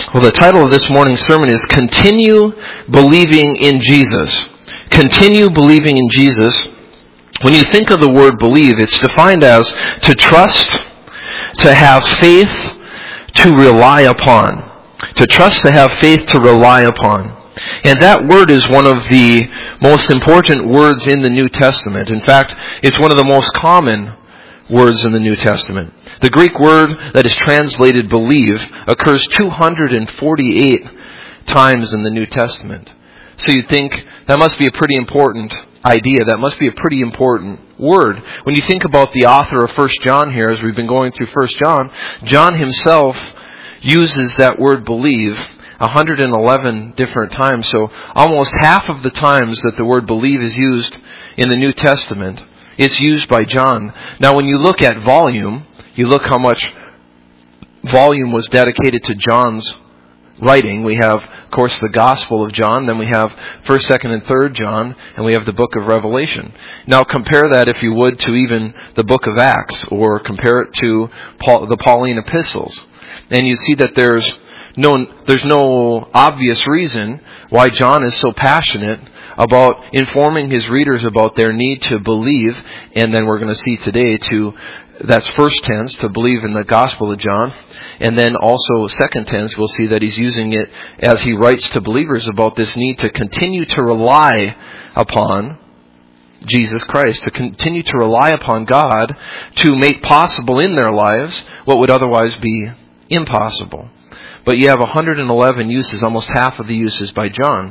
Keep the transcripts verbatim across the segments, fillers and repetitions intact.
Well, the title of this morning's sermon is Continue Believing in Jesus. Continue believing in Jesus. When you think of the word believe, it's defined as to trust, to have faith, to rely upon. To trust, to have faith, to rely upon. And that word is one of the most important words in the New Testament. In fact, it's one of the most common words in the New Testament. The Greek word that is translated believe occurs two hundred forty-eight times in the New Testament. So you think that must be a pretty important idea. That must be a pretty important word. When you think about the author of First John here, as we've been going through First John, John himself uses that word believe one hundred eleven different times. So almost half of the times that the word believe is used in the New Testament, it's used by John. Now when you look at volume, you look how much volume was dedicated to John's writing. We have, of course, the Gospel of John, then we have first, second, and third John, and we have the book of Revelation. Now compare that, if you would, to even the book of Acts, or compare it to Paul, the Pauline epistles. And you see that there's no, there's no obvious reason why John is so passionate about informing his readers about their need to believe, and then we're going to see today to, that's first tense, to believe in the Gospel of John, and then also second tense, we'll see that he's using it as he writes to believers about this need to continue to rely upon Jesus Christ, to continue to rely upon God to make possible in their lives what would otherwise be impossible. But you have one hundred eleven uses, almost half of the uses by John.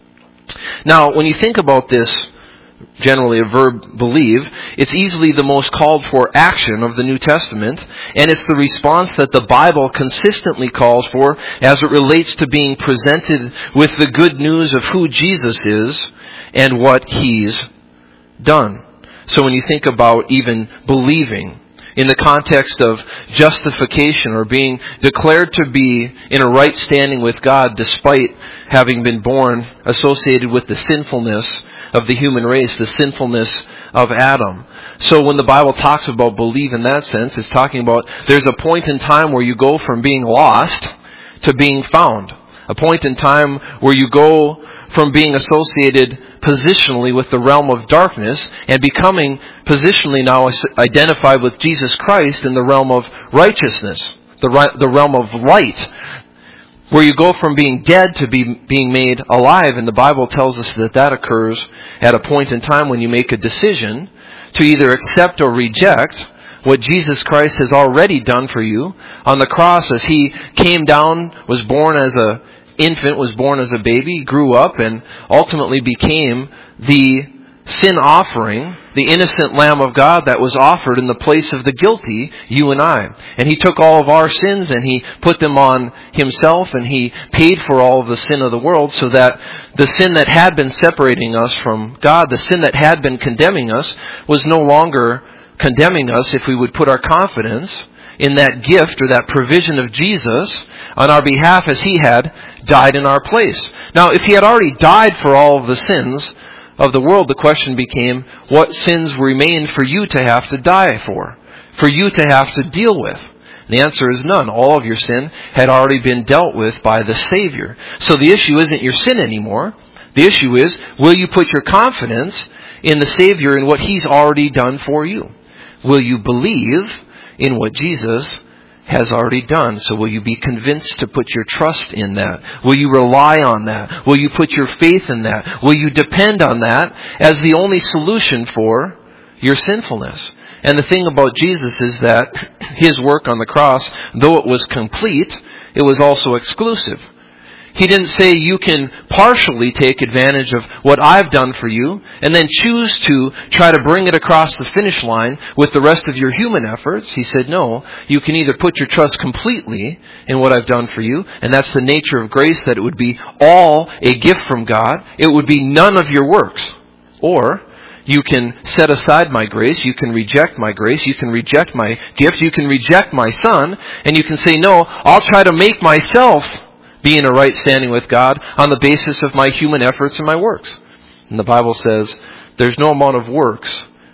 Now, when you think about this, generally a verb believe, it's easily the most called for action of the New Testament, and it's the response that the Bible consistently calls for as it relates to being presented with the good news of who Jesus is and what He's done. So when you think about even believing, in the context of justification or being declared to be in a right standing with God despite having been born associated with the sinfulness of the human race, the sinfulness of Adam. So when the Bible talks about believe in that sense, it's talking about there's a point in time where you go from being lost to being found. A point in time where you go from being associated positionally with the realm of darkness and becoming positionally now identified with Jesus Christ in the realm of righteousness, the right, the realm of light, where you go from being dead to be, being made alive. And the Bible tells us that that occurs at a point in time when you make a decision to either accept or reject what Jesus Christ has already done for you on the cross, as He came down, was born as a infant, was born as a baby, grew up, and ultimately became the sin offering, the innocent Lamb of God that was offered in the place of the guilty, you and I. And He took all of our sins and He put them on Himself, and He paid for all of the sin of the world, so that the sin that had been separating us from God, the sin that had been condemning us, was no longer condemning us if we would put our confidence in that gift or that provision of Jesus on our behalf, as He had died in our place. Now, if He had already died for all of the sins of the world, the question became, what sins remain for you to have to die for? For you to have to deal with? And the answer is none. All of your sin had already been dealt with by the Savior. So the issue isn't your sin anymore. The issue is, will you put your confidence in the Savior and what He's already done for you? Will you believe in what Jesus has already done? So will you be convinced to put your trust in that? Will you rely on that? Will you put your faith in that? Will you depend on that as the only solution for your sinfulness? And the thing about Jesus is that His work on the cross, though it was complete, it was also exclusive. He didn't say you can partially take advantage of what I've done for you and then choose to try to bring it across the finish line with the rest of your human efforts. He said, no, you can either put your trust completely in what I've done for you, and that's the nature of grace, that it would be all a gift from God. It would be none of your works. Or you can set aside my grace, you can reject my grace, you can reject my gifts, you can reject my Son, and you can say, no, I'll try to make myself be in a right standing with God on the basis of my human efforts and my works. And the Bible says there's no amount of works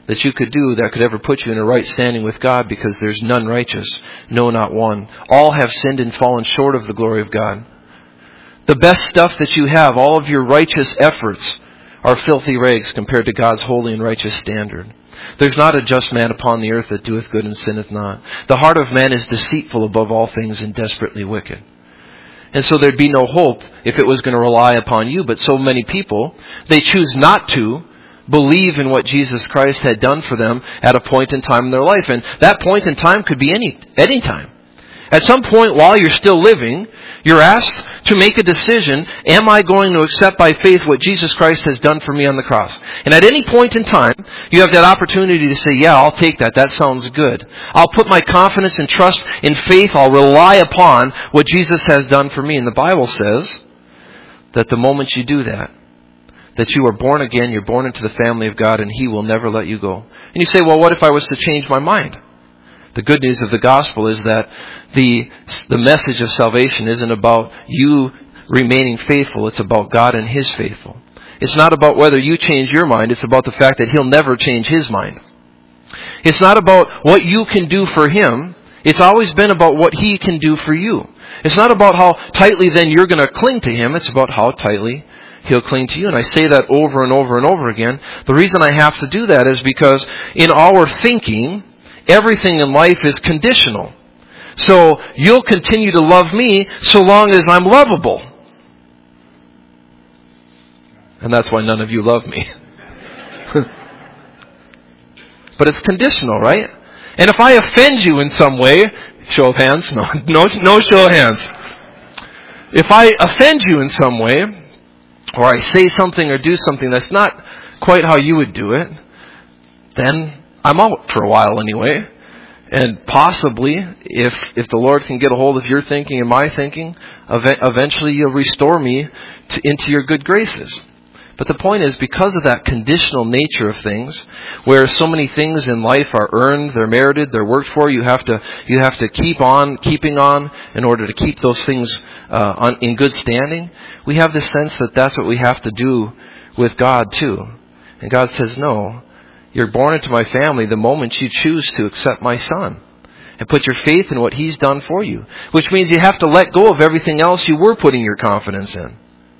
that you could do that could ever put you in a right standing with God, because there's none righteous, no, not one. All have sinned and fallen short of the glory of God. The best stuff that you have, all of your righteous efforts, are filthy rags compared to God's holy and righteous standard. There's not a just man upon the earth that doeth good and sinneth not. The heart of man is deceitful above all things and desperately wicked. And so there'd be no hope if it was going to rely upon you. But so many people, they choose not to believe in what Jesus Christ had done for them at a point in time in their life. And that point in time could be any any time. At some point while you're still living, you're asked to make a decision. Am I going to accept by faith what Jesus Christ has done for me on the cross? And at any point in time, you have that opportunity to say, yeah, I'll take that. That sounds good. I'll put my confidence and trust in faith. I'll rely upon what Jesus has done for me. And the Bible says that the moment you do that, that you are born again, you're born into the family of God, and He will never let you go. And you say, well, what if I was to change my mind? The good news of the gospel is that the the message of salvation isn't about you remaining faithful. It's about God and His faithful. It's not about whether you change your mind. It's about the fact that He'll never change His mind. It's not about what you can do for Him. It's always been about what He can do for you. It's not about how tightly then you're going to cling to Him. It's about how tightly He'll cling to you. And I say that over and over and over again. The reason I have to do that is because in our thinking, everything in life is conditional. So you'll continue to love me so long as I'm lovable. And that's why none of you love me. But it's conditional, right? And if I offend you in some way, show of hands, no, no, no show of hands. If I offend you in some way, or I say something or do something that's not quite how you would do it, then I'm out for a while anyway. And possibly, if if the Lord can get a hold of your thinking and my thinking, ev- eventually you'll restore me to, into your good graces. But the point is, because of that conditional nature of things, where so many things in life are earned, they're merited, they're worked for, you have to you have to keep on keeping on in order to keep those things uh, on, in good standing. We have this sense that that's what we have to do with God too. And God says, no, you're born into my family the moment you choose to accept my Son and put your faith in what He's done for you. Which means you have to let go of everything else you were putting your confidence in.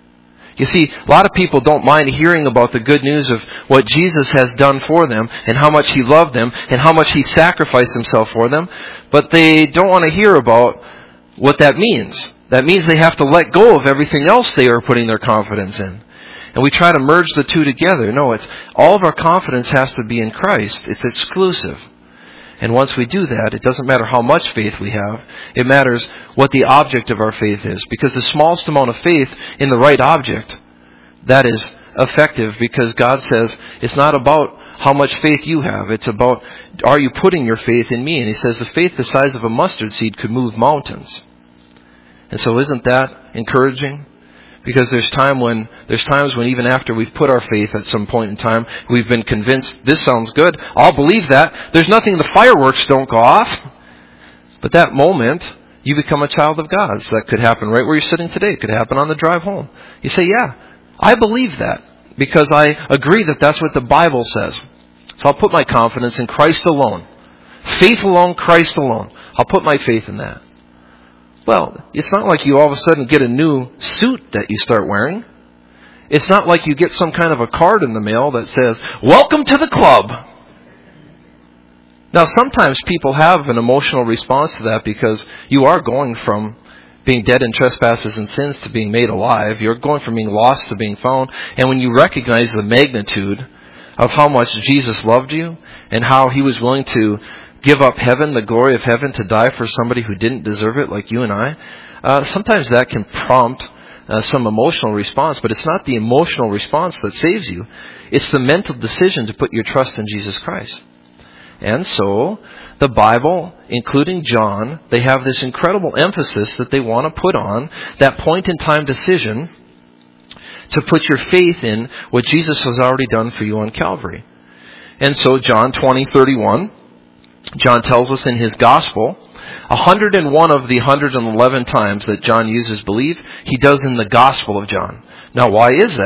You see, a lot of people don't mind hearing about the good news of what Jesus has done for them and how much He loved them and how much He sacrificed Himself for them, but they don't want to hear about what that means. That means they have to let go of everything else they are putting their confidence in. And we try to merge the two together. No, it's all of our confidence has to be in Christ. It's exclusive. And once we do that, it doesn't matter how much faith we have. It matters what the object of our faith is. Because the smallest amount of faith in the right object, that is effective, because God says it's not about how much faith you have. It's about, are you putting your faith in me? And He says the faith the size of a mustard seed could move mountains. And so isn't that encouraging? Because there's time when there's times when even after we've put our faith at some point in time, we've been convinced this sounds good. I'll believe that. There's nothing, the fireworks don't go off. But that moment, you become a child of God. So that could happen right where you're sitting today. It could happen on the drive home. You say, yeah, I believe that because I agree that that's what the Bible says. So I'll put my confidence in Christ alone. Faith alone, Christ alone. I'll put my faith in that. Well, it's not like you all of a sudden get a new suit that you start wearing. It's not like you get some kind of a card in the mail that says, welcome to the club. Now, sometimes people have an emotional response to that because you are going from being dead in trespasses and sins to being made alive. You're going from being lost to being found. And when you recognize the magnitude of how much Jesus loved you and how He was willing to give up heaven, the glory of heaven, to die for somebody who didn't deserve it, like you and I, uh, sometimes that can prompt uh, some emotional response, but it's not the emotional response that saves you. It's the mental decision to put your trust in Jesus Christ. And so, the Bible, including John, they have this incredible emphasis that they want to put on that point-in-time decision to put your faith in what Jesus has already done for you on Calvary. And so, John twenty thirty-one, John tells us in his gospel, one hundred one of the one hundred eleven times that John uses believe, he does in the gospel of John. Now, why is that?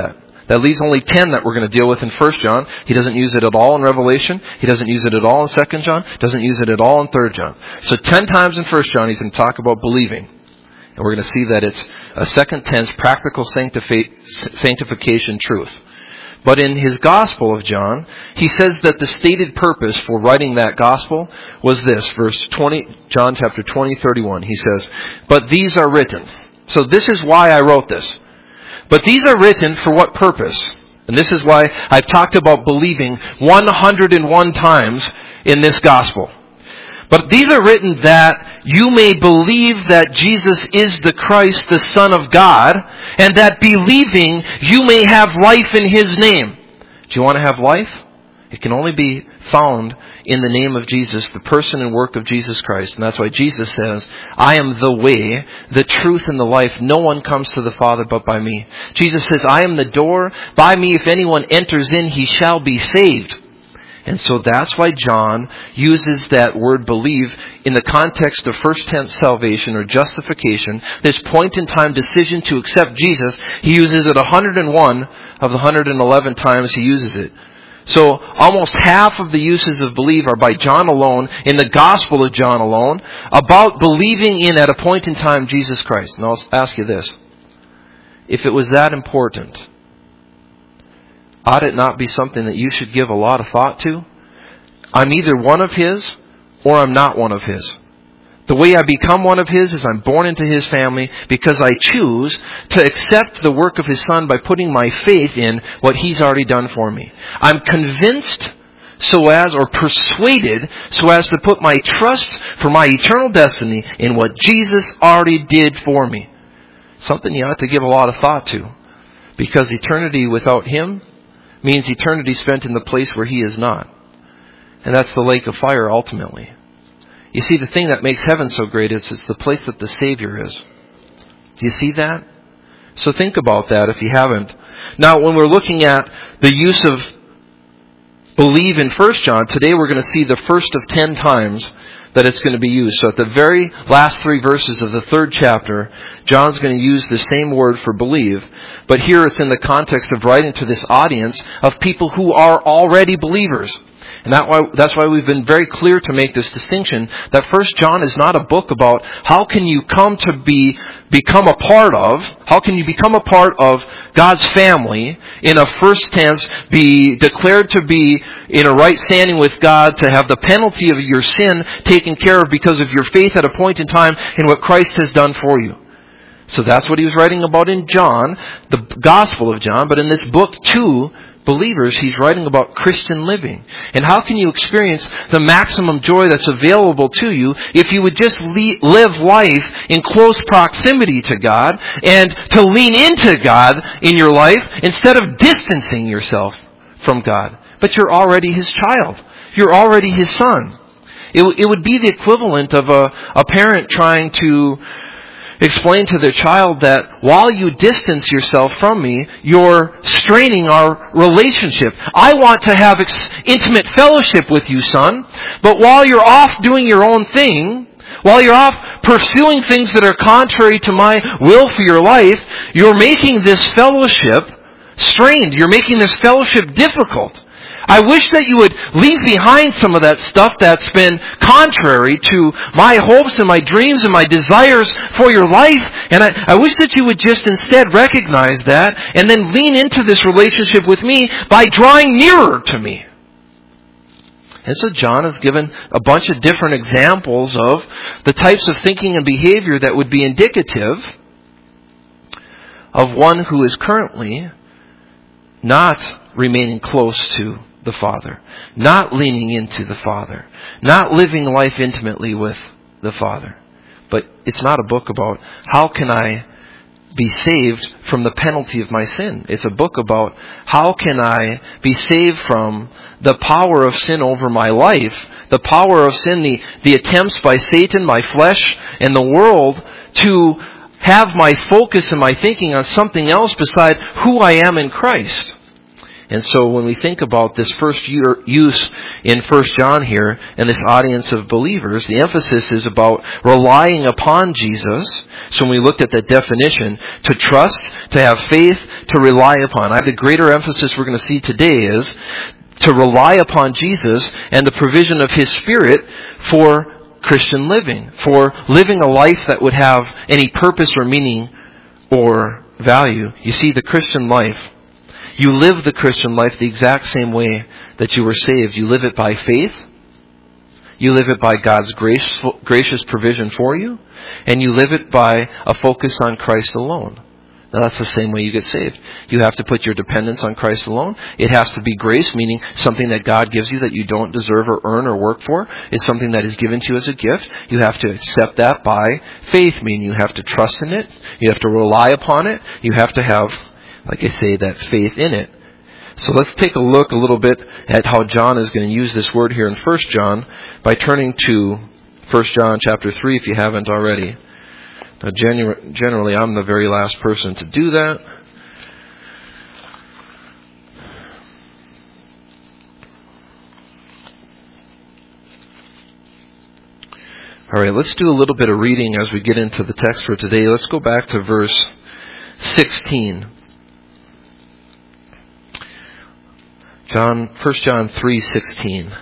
That leaves only ten that we're going to deal with in First John. He doesn't use it at all in Revelation. He doesn't use it at all in Second John. Doesn't use it at all in Third John. So ten times in First John he's going to talk about believing. And we're going to see that it's a second tense practical sanctifi- sanctification truth. But in his Gospel of John, he says that the stated purpose for writing that Gospel was this. Verse twenty, John chapter twenty, thirty-one. He says, "But these are written." So this is why I wrote this. But these are written for what purpose? And this is why I've talked about believing one hundred one times in this Gospel. But these are written that you may believe that Jesus is the Christ, the Son of God, and that believing you may have life in His name. Do you want to have life? It can only be found in the name of Jesus, the person and work of Jesus Christ. And that's why Jesus says, "I am the way, the truth, and the life. No one comes to the Father but by me." Jesus says, "I am the door. By me, if anyone enters in, he shall be saved." And so that's why John uses that word believe in the context of first tense salvation or justification, this point in time decision to accept Jesus. He uses it one hundred one of the one hundred eleven times he uses it. So almost half of the uses of believe are by John alone, in the Gospel of John alone, about believing in at a point in time Jesus Christ. And I'll ask you this. If it was that important, ought it not be something that you should give a lot of thought to? I'm either one of His or I'm not one of His. The way I become one of His is I'm born into His family because I choose to accept the work of His Son by putting my faith in what He's already done for me. I'm convinced so as, or persuaded so as to put my trust for my eternal destiny in what Jesus already did for me. Something you ought to give a lot of thought to. Because eternity without Him means eternity spent in the place where He is not. And that's the lake of fire ultimately. You see, the thing that makes heaven so great is it's the place that the Savior is. Do you see that? So think about that if you haven't. Now, when we're looking at the use of believe in First John, today we're going to see the first of ten times that it's going to be used. So at the very last three verses of the third chapter, John's going to use the same word for believe. But here it's in the context of writing to this audience of people who are already believers. And that why, that's why we've been very clear to make this distinction that First John is not a book about how can you come to be, become a part of, how can you become a part of God's family in a first tense, be declared to be in a right standing with God, to have the penalty of your sin taken care of because of your faith at a point in time in what Christ has done for you. So that's what he was writing about in John, the Gospel of John, but in this book too, believers, he's writing about Christian living. And how can you experience the maximum joy that's available to you if you would just le- live life in close proximity to God and to lean into God in your life instead of distancing yourself from God? But you're already His child. You're already His son. It, w- it would be the equivalent of a, a parent trying to explain to their child that while you distance yourself from me, you're straining our relationship. I want to have ex- intimate fellowship with you, son, but while you're off doing your own thing, while you're off pursuing things that are contrary to my will for your life, you're making this fellowship strained. You're making this fellowship difficult. I wish that you would leave behind some of that stuff that's been contrary to my hopes and my dreams and my desires for your life. And I, I wish that you would just instead recognize that and then lean into this relationship with me by drawing nearer to me. And so John has given a bunch of different examples of the types of thinking and behavior that would be indicative of one who is currently not remaining close to the Father, not leaning into the Father, not living life intimately with the Father. But it's not a book about how can I be saved from the penalty of my sin. It's a book about how can I be saved from the power of sin over my life, the power of sin, the, the attempts by Satan, my flesh, and the world to have my focus and my thinking on something else beside who I am in Christ. And so when we think about this first year, use in First John here, and this audience of believers, the emphasis is about relying upon Jesus. So when we looked at that definition, to trust, to have faith, to rely upon. I think the greater emphasis we're going to see today is to rely upon Jesus and the provision of His Spirit for Christian living, for living a life that would have any purpose or meaning or value. You see, the Christian life, you live the Christian life the exact same way that you were saved. You live it by faith. You live it by God's grace, gracious provision for you. And you live it by a focus on Christ alone. Now that's the same way you get saved. You have to put your dependence on Christ alone. It has to be grace, meaning something that God gives you that you don't deserve or earn or work for. It's something that is given to you as a gift. You have to accept that by faith, meaning you have to trust in it. You have to rely upon it. You have to have, like I say, that faith in it. So let's take a look a little bit at how John is going to use this word here in First John by turning to First John chapter three if you haven't already. Now, genu- generally, I'm the very last person to do that. All right, let's do a little bit of reading as we get into the text for today. Let's go back to verse sixteen. John, First John three sixteen.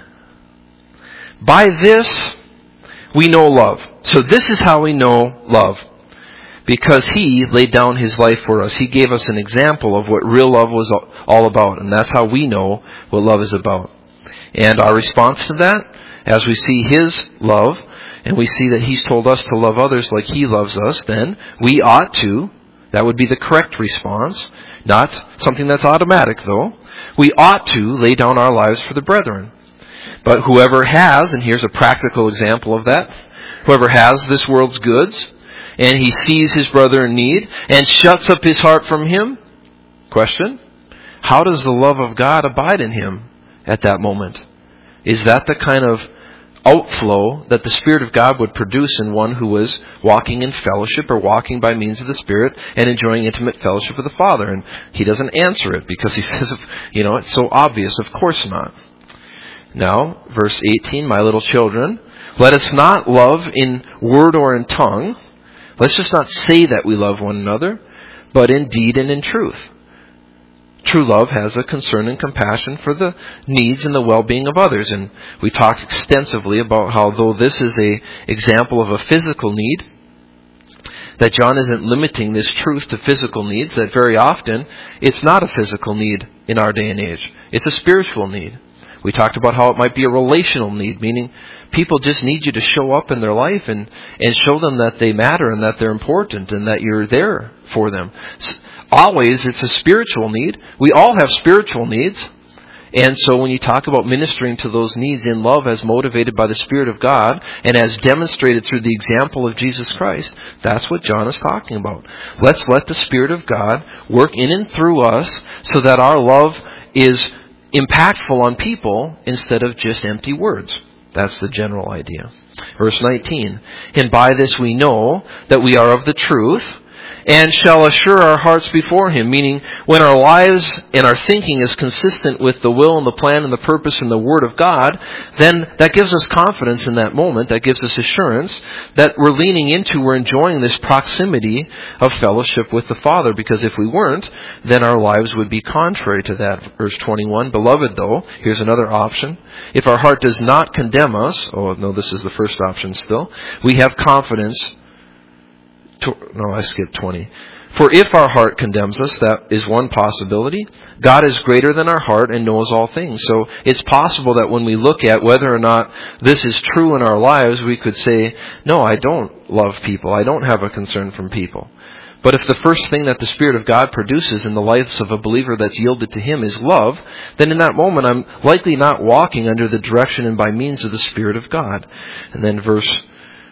By this we know love. So this is how we know love. Because He laid down His life for us. He gave us an example of what real love was all about. And that's how we know what love is about. And our response to that, as we see His love, and we see that He's told us to love others like He loves us, then we ought to, that would be the correct response, not something that's automatic though, we ought to lay down our lives for the brethren. But whoever has, and here's a practical example of that, whoever has this world's goods, and he sees his brother in need, and shuts up his heart from him, question, how does the love of God abide in him at that moment? Is that the kind of outflow that the Spirit of God would produce in one who was walking in fellowship or walking by means of the Spirit and enjoying intimate fellowship with the Father? And he doesn't answer it because he says, you know, it's so obvious. Of course not. Now, verse eighteen, my little children, let us not love in word or in tongue. Let's just not say that we love one another, but in deed and in truth. True love has a concern and compassion for the needs and the well-being of others. And we talked extensively about how, though this is a example of a physical need, that John isn't limiting this truth to physical needs, that very often it's not a physical need in our day and age. It's a spiritual need. We talked about how it might be a relational need, meaning people just need you to show up in their life and, and show them that they matter and that they're important and that you're there for them. Always, it's a spiritual need. We all have spiritual needs. And so when you talk about ministering to those needs in love as motivated by the Spirit of God and as demonstrated through the example of Jesus Christ, that's what John is talking about. Let's let the Spirit of God work in and through us so that our love is impactful on people instead of just empty words. That's the general idea. Verse nineteen, and by this we know that we are of the truth, and shall assure our hearts before Him. Meaning, when our lives and our thinking is consistent with the will and the plan and the purpose and the Word of God, then that gives us confidence in that moment. That gives us assurance that we're leaning into, we're enjoying this proximity of fellowship with the Father. Because if we weren't, then our lives would be contrary to that. Verse twenty-one, beloved though, here's another option. If our heart does not condemn us, oh no, this is the first option still, we have confidence. No, I skipped twenty. For if our heart condemns us, that is one possibility. God is greater than our heart and knows all things. So it's possible that when we look at whether or not this is true in our lives, we could say, no, I don't love people. I don't have a concern from people. But if the first thing that the Spirit of God produces in the lives of a believer that's yielded to Him is love, then in that moment I'm likely not walking under the direction and by means of the Spirit of God. And then verse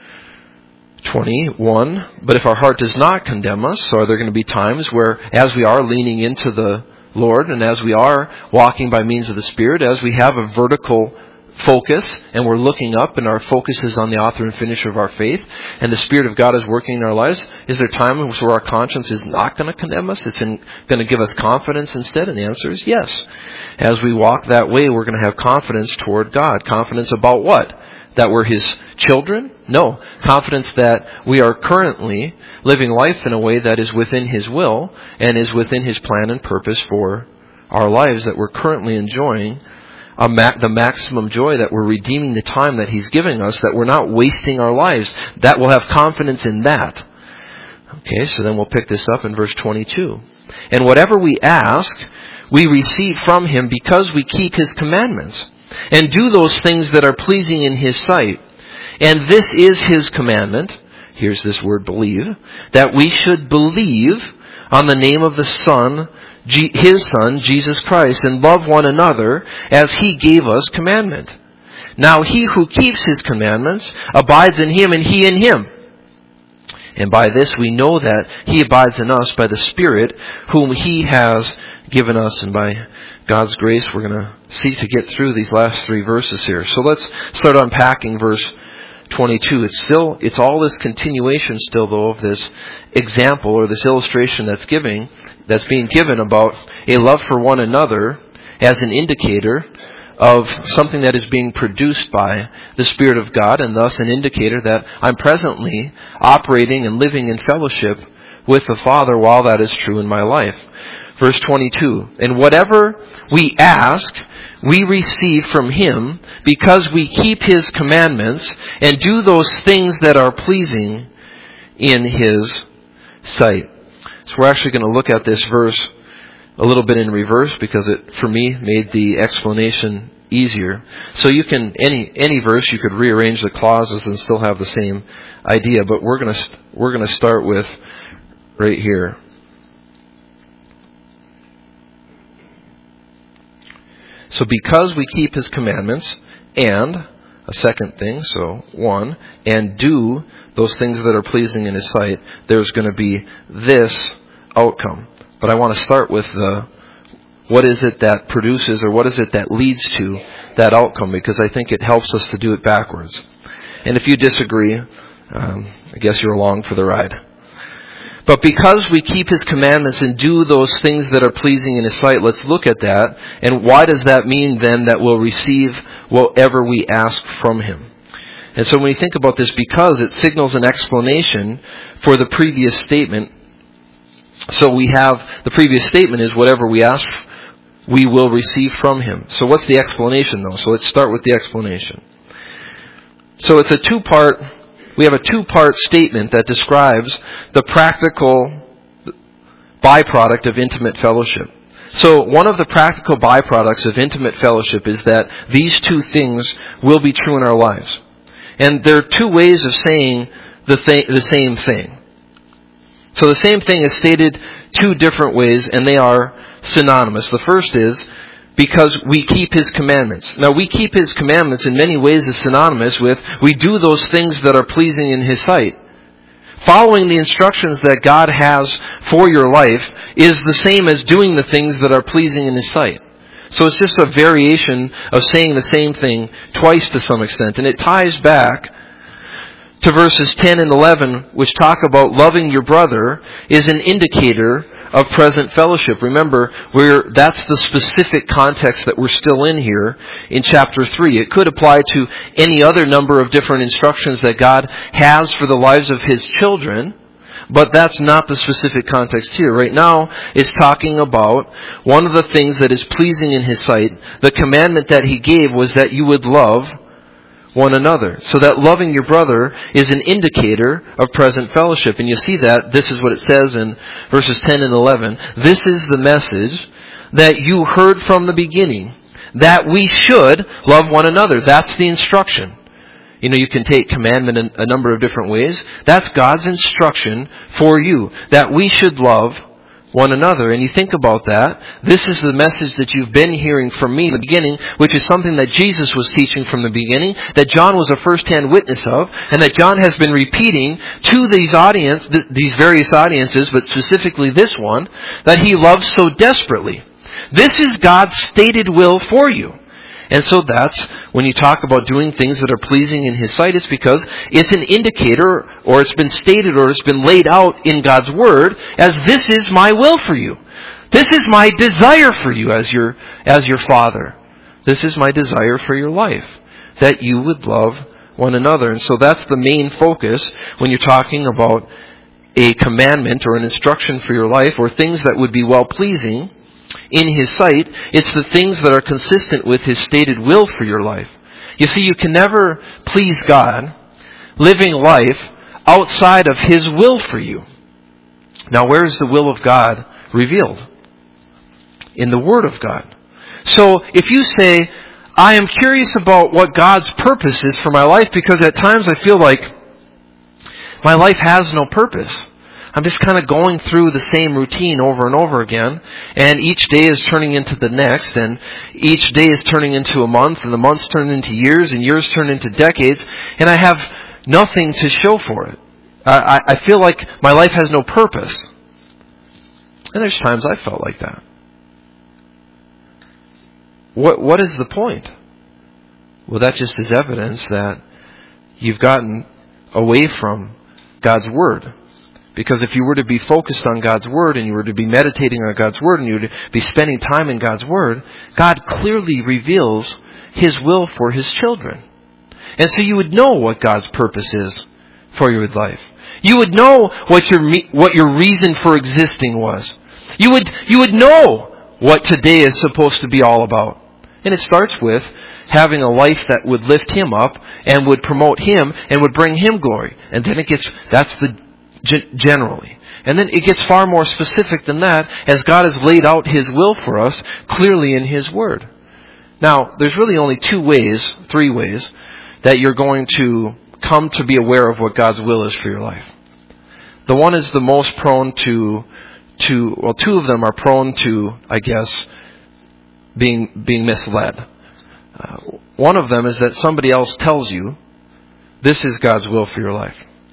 twenty-one, but if our heart does not condemn us, so are there going to be times where as we are leaning into the Lord and as we are walking by means of the Spirit, as we have a vertical focus and we're looking up and our focus is on the author and finisher of our faith and the Spirit of God is working in our lives, is there times where our conscience is not going to condemn us? It's in, going to give us confidence instead? And the answer is yes. As we walk that way, we're going to have confidence toward God. Confidence about what? That we're His children? No. Confidence that we are currently living life in a way that is within His will and is within His plan and purpose for our lives, that we're currently enjoying a ma- the maximum joy, that we're redeeming the time that He's giving us, that we're not wasting our lives. That we'll have confidence in that. Okay, so then we'll pick this up in verse twenty-two. And whatever we ask, we receive from Him because we keep His commandments and do those things that are pleasing in His sight. And this is His commandment, here's this word believe, that we should believe on the name of the Son, His Son, Jesus Christ, and love one another as He gave us commandment. Now he who keeps His commandments abides in Him and He in Him. And by this we know that He abides in us by the Spirit whom He has given us. And by God's grace, we're going to seek to get through these last three verses here. So let's start unpacking verse twenty-two. It's still, it's all this continuation still though of this example or this illustration that's giving, that's being given about a love for one another as an indicator of something that is being produced by the Spirit of God, and thus an indicator that I'm presently operating and living in fellowship with the Father while that is true in my life. Verse twenty-two, and whatever we ask, we receive from Him because we keep His commandments and do those things that are pleasing in His sight. So we're actually going to look at this verse a little bit in reverse because it, for me, made the explanation easier. So you can, any any verse, you could rearrange the clauses and still have the same idea. But we're going to we're going to start with right here. So because we keep His commandments, and a second thing, so one, and do those things that are pleasing in His sight, there's going to be this outcome. But I want to start with the, what is it that produces, or what is it that leads to that outcome, because I think it helps us to do it backwards. And if you disagree, um, I guess you're along for the ride. But because we keep His commandments and do those things that are pleasing in His sight, let's look at that. And why does that mean then that we'll receive whatever we ask from Him? And so when you think about this, because it signals an explanation for the previous statement. So we have, the previous statement is whatever we ask, we will receive from Him. So what's the explanation though? So let's start with the explanation. So it's a two-part We have a two-part statement that describes the practical byproduct of intimate fellowship. So one of the practical byproducts of intimate fellowship is that these two things will be true in our lives. And there are two ways of saying the, th- the same thing. So the same thing is stated two different ways, and they are synonymous. The first is because we keep His commandments. Now, we keep His commandments in many ways is synonymous with we do those things that are pleasing in His sight. Following the instructions that God has for your life is the same as doing the things that are pleasing in His sight. So it's just a variation of saying the same thing twice to some extent. And it ties back to verses ten and eleven, which talk about loving your brother is an indicator of present fellowship. Remember, we're, that's the specific context that we're still in here in chapter three. It could apply to any other number of different instructions that God has for the lives of His children, but that's not the specific context here. Right now, it's talking about one of the things that is pleasing in His sight. The commandment that He gave was that you would love one another. So that loving your brother is an indicator of present fellowship. And you see that, this is what it says in verses ten and eleven. This is the message that you heard from the beginning, that we should love one another. That's the instruction. You know, you can take commandment in a number of different ways. That's God's instruction for you, that we should love one another. And you think about that, this is the message that you've been hearing from me in the beginning, which is something that Jesus was teaching from the beginning, that John was a first-hand witness of, and that John has been repeating to these audience, th- these various audiences, but specifically this one, that He loves so desperately. This is God's stated will for you. And so that's, when you talk about doing things that are pleasing in His sight, it's because it's an indicator, or it's been stated, or it's been laid out in God's Word as, this is my will for you. This is my desire for you as your, as your Father. This is my desire for your life, that you would love one another. And so that's the main focus when you're talking about a commandment or an instruction for your life, or things that would be well-pleasing in His sight. It's the things that are consistent with His stated will for your life. You see, you can never please God living life outside of His will for you. Now, where is the will of God revealed? In the Word of God. So, if you say, I am curious about what God's purpose is for my life, because at times I feel like my life has no purpose. I'm just kind of going through the same routine over and over again, and each day is turning into the next, and each day is turning into a month, and the months turn into years, and years turn into decades, and I have nothing to show for it. I, I feel like my life has no purpose. And there's times I felt like that. What What is the point? Well, that just is evidence that you've gotten away from God's Word. Because if you were to be focused on God's Word, and you were to be meditating on God's Word, and you were to be spending time in God's Word, God clearly reveals His will for His children. And so you would know what God's purpose is for your life. You would know what your what your reason for existing was. You would you would know what today is supposed to be all about. And it starts with having a life that would lift Him up and would promote Him and would bring Him glory. And then it gets, that's the generally. And then it gets far more specific than that, as God has laid out His will for us clearly in His Word. Now, there's really only two ways, three ways, that you're going to come to be aware of what God's will is for your life. The one is the most prone to, to well, two of them are prone to, I guess, being being misled. Uh, one of them is that somebody else tells you, this is God's will for your life.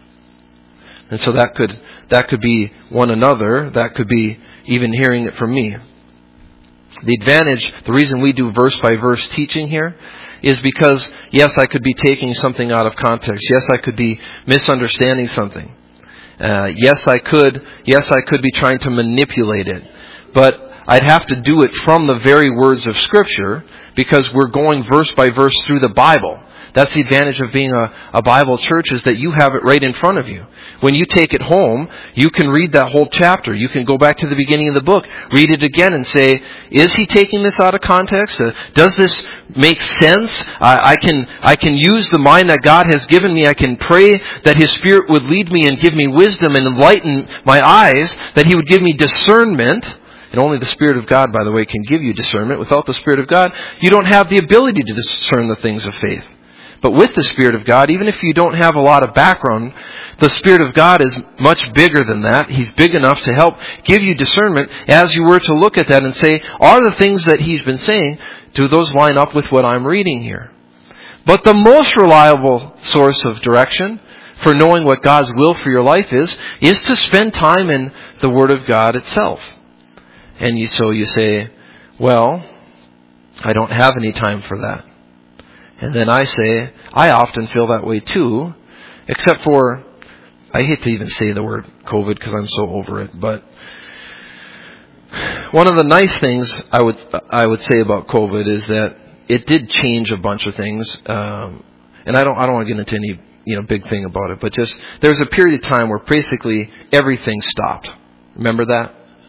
And so that could that could be one another. That could be even hearing it from me. The advantage, the reason we do verse by verse teaching here, is because, yes, I could be taking something out of context. Yes, I could be misunderstanding something. Uh, yes, I could. Yes, I could be trying to manipulate it. But I'd have to do it from the very words of Scripture, because we're going verse by verse through the Bible. That's the advantage of being a, a Bible church, is that you have it right in front of you. When you take it home, you can read that whole chapter. You can go back to the beginning of the book, read it again and say, is he taking this out of context? Uh, does this make sense? Uh, I can I can use the mind that God has given me. I can pray that His Spirit would lead me and give me wisdom and enlighten my eyes, that He would give me discernment. And only the Spirit of God, by the way, can give you discernment. Without the Spirit of God, you don't have the ability to discern the things of faith. But with the Spirit of God, even if you don't have a lot of background, the Spirit of God is much bigger than that. He's big enough to help give you discernment as you were to look at that and say, are the things that He's been saying, do those line up with what I'm reading here? But the most reliable source of direction for knowing what God's will for your life is, is to spend time in the Word of God itself. And you, so you say, well, I don't have any time for that. And then I say, I often feel that way too, except for, I hate to even say the word COVID because I'm so over it, but one of the nice things I would I would say about COVID is that it did change a bunch of things. Um, and I don't I don't want to get into any you know big thing about it, but just there was a period of time where basically everything stopped. Remember that?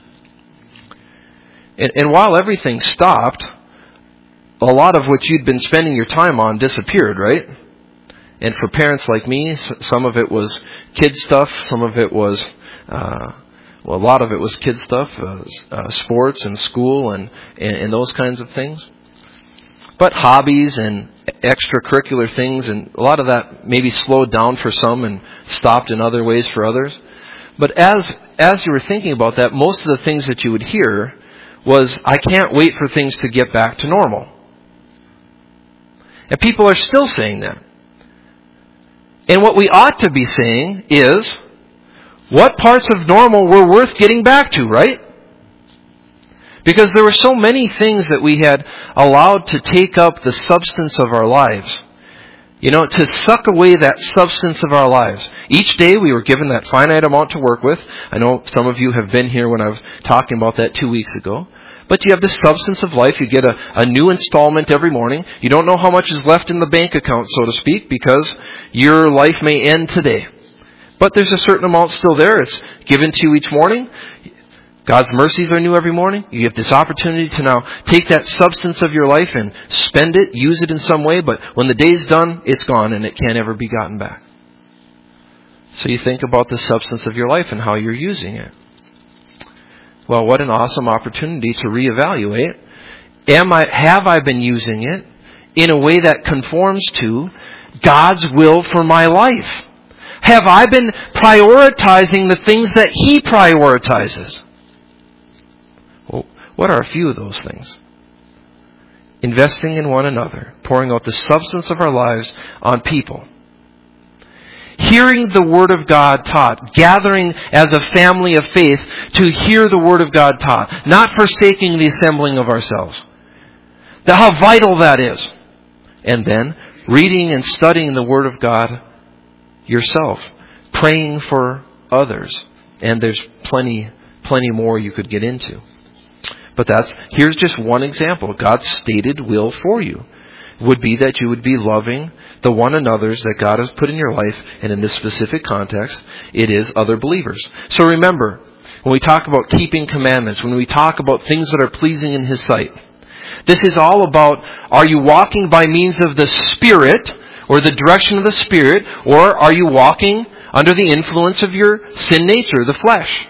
And, and while everything stopped, a lot of what you'd been spending your time on disappeared, right? And for parents like me, some of it was kid stuff, some of it was, uh, well, a lot of it was kid stuff, uh, uh, sports and school and, and, and those kinds of things. But hobbies and extracurricular things, and a lot of that maybe slowed down for some and stopped in other ways for others. But as as you were thinking about that, most of the things that you would hear was, I can't wait for things to get back to normal. And people are still saying that. And what we ought to be saying is, what parts of normal were worth getting back to, right? Because there were so many things that we had allowed to take up the substance of our lives. You know, to suck away that substance of our lives. Each day we were given that finite amount to work with. I know some of you have been here when I was talking about that two weeks ago. But you have the substance of life. You get a, a new installment every morning. You don't know how much is left in the bank account, so to speak, because your life may end today. But there's a certain amount still there. It's given to you each morning. God's mercies are new every morning. You have this opportunity to now take that substance of your life and spend it, use it in some way, but when the day's done, it's gone and it can't ever be gotten back. So you think about the substance of your life and how you're using it. Well, what an awesome opportunity to reevaluate. Am I, have I been using it in a way that conforms to God's will for my life? Have I been prioritizing the things that He prioritizes? Well, what are a few of those things? Investing in one another, pouring out the substance of our lives on people. Hearing the Word of God taught, gathering as a family of faith to hear the Word of God taught, not forsaking the assembling of ourselves. How vital that is. And then reading and studying the Word of God yourself, praying for others. And there's plenty, plenty more you could get into. But that's, here's just one example. God's stated will for you would be that you would be loving the one another's that God has put in your life, and in this specific context, it is other believers. So remember, when we talk about keeping commandments, when we talk about things that are pleasing in His sight, this is all about, are you walking by means of the Spirit, or the direction of the Spirit, or are you walking under the influence of your sin nature, the flesh?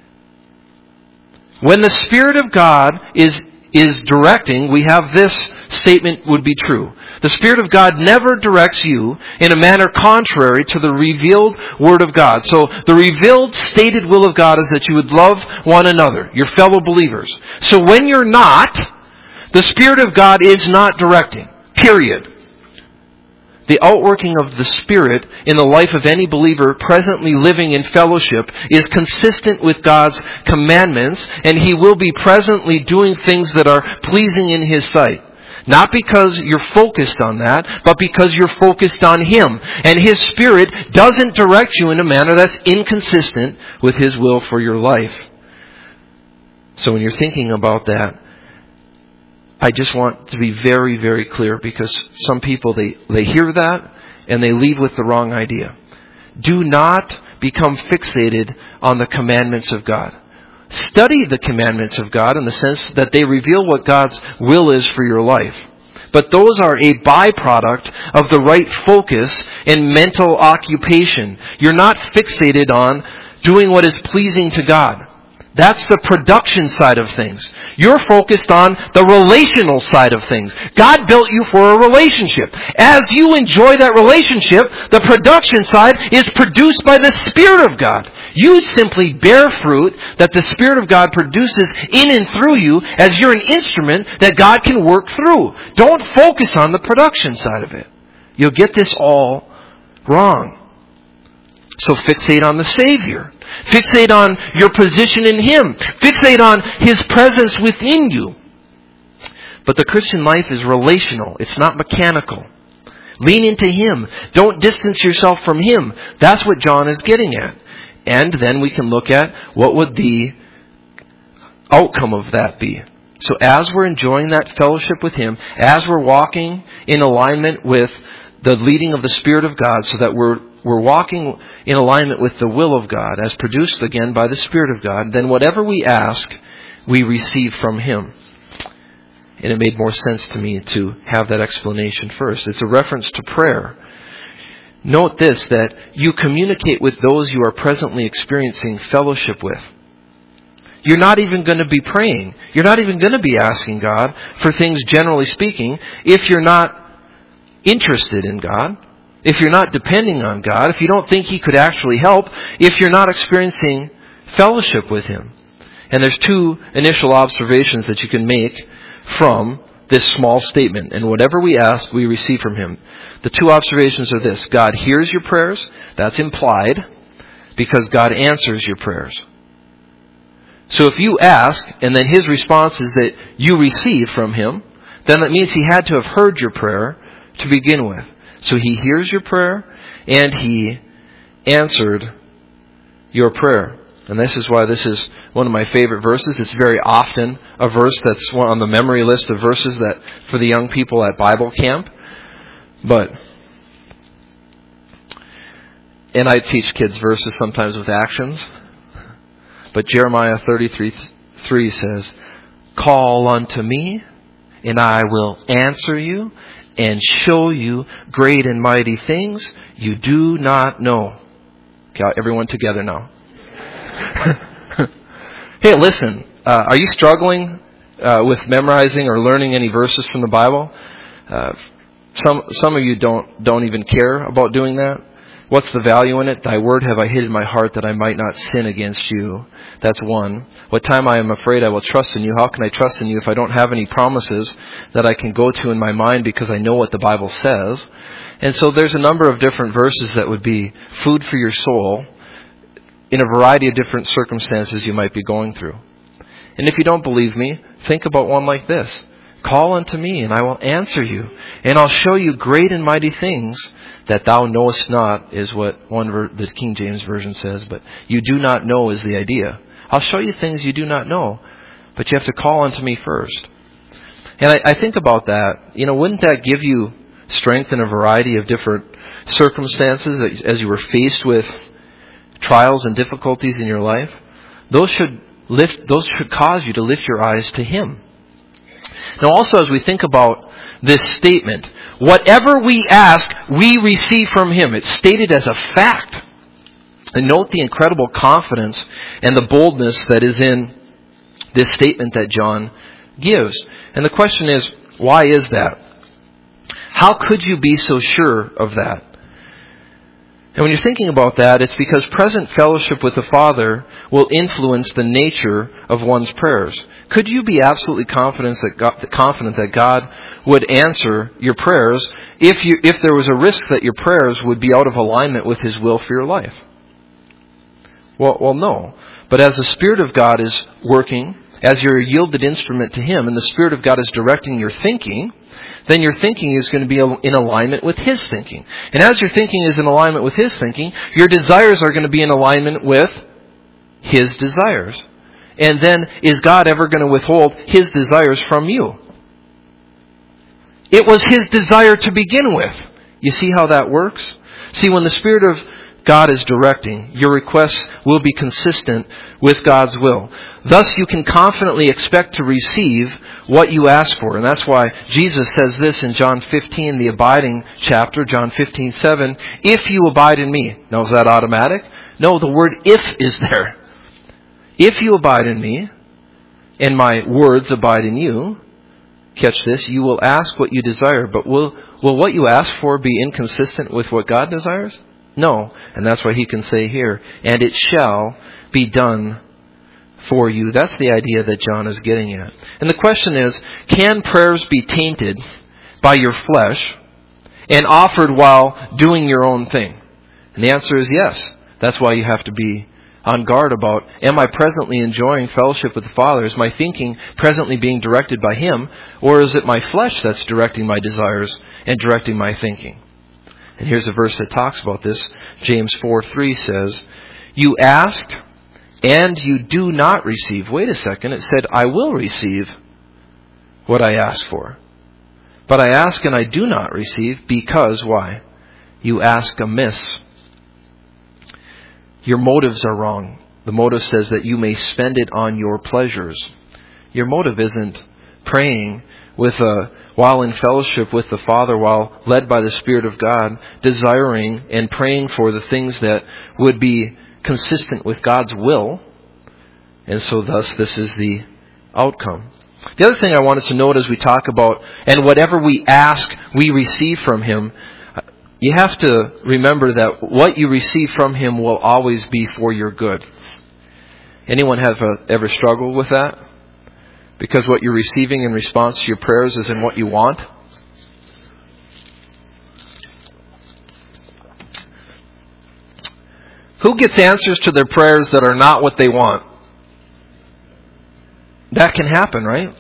When the Spirit of God is is directing, we have this statement would be true. The Spirit of God never directs you in a manner contrary to the revealed Word of God. So the revealed stated will of God is that you would love one another, your fellow believers. So when you're not, the Spirit of God is not directing. Period. The outworking of the Spirit in the life of any believer presently living in fellowship is consistent with God's commandments, and He will be presently doing things that are pleasing in His sight. Not because you're focused on that, but because you're focused on Him. And His Spirit doesn't direct you in a manner that's inconsistent with His will for your life. So when you're thinking about that, I just want to be very, very clear, because some people, they, they hear that and they leave with the wrong idea. Do not become fixated on the commandments of God. Study the commandments of God in the sense that they reveal what God's will is for your life. But those are a byproduct of the right focus and mental occupation. You're not fixated on doing what is pleasing to God. That's the production side of things. You're focused on the relational side of things. God built you for a relationship. As you enjoy that relationship, the production side is produced by the Spirit of God. You simply bear fruit that the Spirit of God produces in and through you as you're an instrument that God can work through. Don't focus on the production side of it. You'll get this all wrong. So fixate on the Savior. Fixate on your position in Him. Fixate on His presence within you. But the Christian life is relational. It's not mechanical. Lean into Him. Don't distance yourself from Him. That's what John is getting at. And then we can look at what would the outcome of that be. So as we're enjoying that fellowship with Him, as we're walking in alignment with the leading of the Spirit of God, so that we're we're walking in alignment with the will of God, as produced again by the Spirit of God, then whatever we ask, we receive from Him. And it made more sense to me to have that explanation first. It's a reference to prayer. Note this, that you communicate with those you are presently experiencing fellowship with. You're not even going to be praying. You're not even going to be asking God for things, generally speaking, if you're not interested in God. If you're not depending on God, if you don't think He could actually help, if you're not experiencing fellowship with Him. And there's two initial observations that you can make from this small statement. And whatever we ask, we receive from Him. The two observations are this. God hears your prayers. That's implied because God answers your prayers. So if you ask, and then His response is that you receive from Him, then that means He had to have heard your prayer to begin with. So He hears your prayer, and He answered your prayer. And this is why this is one of my favorite verses. It's very often a verse that's on the memory list of verses that for the young people at Bible camp. But, and I teach kids verses sometimes with actions. But Jeremiah thirty-three three says, "Call unto me, and I will answer you, and show you great and mighty things you do not know." Okay, everyone together now. Hey, listen, uh, are you struggling uh, with memorizing or learning any verses from the Bible? Uh, some some of you don't don't even care about doing that. What's the value in it? Thy word have I hid in my heart that I might not sin against you. That's one. What time I am afraid I will trust in you. How can I trust in you if I don't have any promises that I can go to in my mind because I know what the Bible says? And so there's a number of different verses that would be food for your soul in a variety of different circumstances you might be going through. And if you don't believe me, think about one like this. Call unto me, and I will answer you, and I'll show you great and mighty things that thou knowest not, is what one ver- the King James Version says, but you do not know is the idea. I'll show you things you do not know, but you have to call unto me first. And I, I think about that. You know, wouldn't that give you strength in a variety of different circumstances as you were faced with trials and difficulties in your life? Those should lift, those should cause you to lift your eyes to Him. Now also, as we think about this statement, whatever we ask, we receive from Him. It's stated as a fact. And note the incredible confidence and the boldness that is in this statement that John gives. And the question is, why is that? How could you be so sure of that? And when you're thinking about that, it's because present fellowship with the Father will influence the nature of one's prayers. Could you be absolutely confident that God, confident that God would answer your prayers if you if there was a risk that your prayers would be out of alignment with His will for your life? Well, well, no. But as the Spirit of God is working, as you're a yielded instrument to Him, and the Spirit of God is directing your thinking, then your thinking is going to be in alignment with His thinking. And as your thinking is in alignment with His thinking, your desires are going to be in alignment with His desires. And then, is God ever going to withhold His desires from you? It was His desire to begin with. You see how that works? See, when the Spirit of God is directing, your requests will be consistent with God's will. Thus, you can confidently expect to receive what you ask for. And that's why Jesus says this in John fifteen, the abiding chapter, John fifteen seven, if you abide in me. Now, is that automatic? No, the word if is there. If you abide in me, and my words abide in you, catch this, you will ask what you desire. But will, will what you ask for be inconsistent with what God desires? No. And that's why He can say here, and it shall be done for you. That's the idea that John is getting at. And the question is, can prayers be tainted by your flesh and offered while doing your own thing? And the answer is yes. That's why you have to be on guard about, am I presently enjoying fellowship with the Father? Is my thinking presently being directed by Him? Or is it my flesh that's directing my desires and directing my thinking? And here's a verse that talks about this. James four three says, you ask and you do not receive. Wait a second. It said, I will receive what I ask for. But I ask and I do not receive because, why? You ask amiss. Your motives are wrong. The motive says that you may spend it on your pleasures. Your motive isn't praying with a, while in fellowship with the Father, while led by the Spirit of God, desiring and praying for the things that would be consistent with God's will. And so thus this is the outcome. The other thing I wanted to note as we talk about, and whatever we ask, we receive from Him, you have to remember that what you receive from Him will always be for your good. Anyone have a, ever struggled with that? Because what you're receiving in response to your prayers isn't what you want? Who gets answers to their prayers that are not what they want? that can happen, right?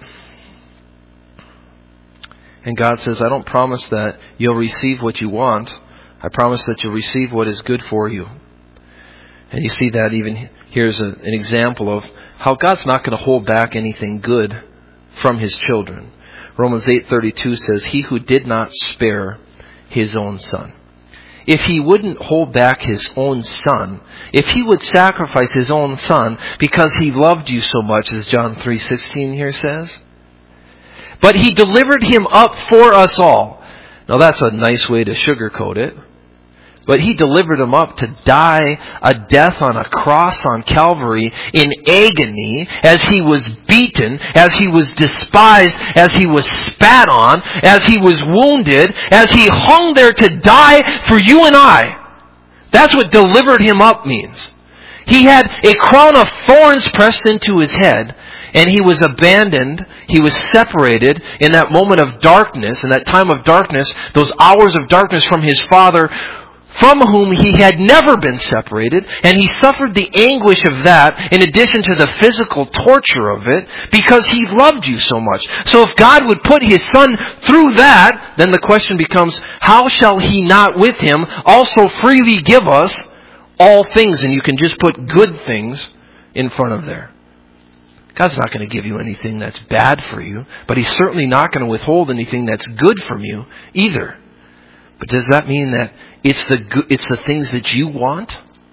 And God says, I don't promise that you'll receive what you want. I promise that you'll receive what is good for you. And you see that even here's a, an example of how God's not going to hold back anything good from His children. Romans eight thirty-two says, He who did not spare His own Son. If He wouldn't hold back His own Son, if He would sacrifice His own Son because He loved you so much, as John three sixteen here says, but He delivered Him up for us all. Now that's a nice way to sugarcoat it. But He delivered Him up to die a death on a cross on Calvary in agony as He was beaten, as He was despised, as He was spat on, as He was wounded, as He hung there to die for you and I. That's what delivered Him up means. He had a crown of thorns pressed into His head, and He was abandoned. He was separated in that moment of darkness, in that time of darkness, those hours of darkness from His Father, from whom He had never been separated, and He suffered the anguish of that in addition to the physical torture of it because He loved you so much. So if God would put His Son through that, then the question becomes, how shall He not with Him also freely give us all things? And you can just put good things in front of there. God's not going to give you anything that's bad for you, but He's certainly not going to withhold anything that's good from you either. But does that mean that it's the go- it's the things that you want?